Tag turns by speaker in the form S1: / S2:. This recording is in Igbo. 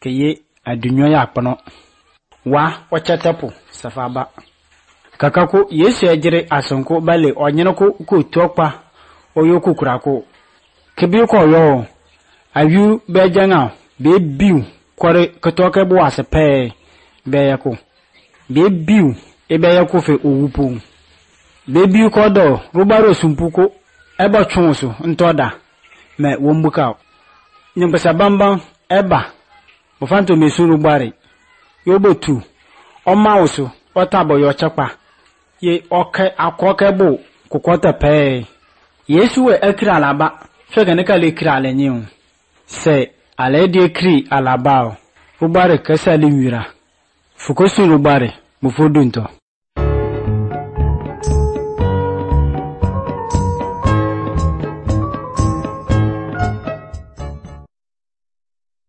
S1: keye adunyo ya akpono wa ochatapu safaba kakako Yesu ejere asonko bale onyenoko ko tuokpa oyoku kurako kebi ko yo ayu bejanga be biu kware ketoke bo asepe be yako be biu e be yako fe owupu be biu ko do rubaro sumpuko eba chonso ntoda me wombuka nyempesa bamba eba bofanto mesuru gbare yobotu omauso otabo yo chakpa ye oke akoke bo kokota pe Yesu we ekira alaba fega ne kale ekira alenyu se ale de ekiri alaba rubare kasa liwira fukosu rubare mufodunto